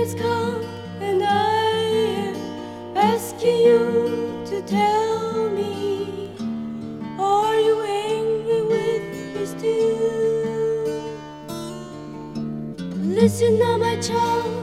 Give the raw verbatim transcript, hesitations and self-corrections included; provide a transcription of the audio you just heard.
has come, and I am asking you to tell me, are you angry with me still? Listen now, my child,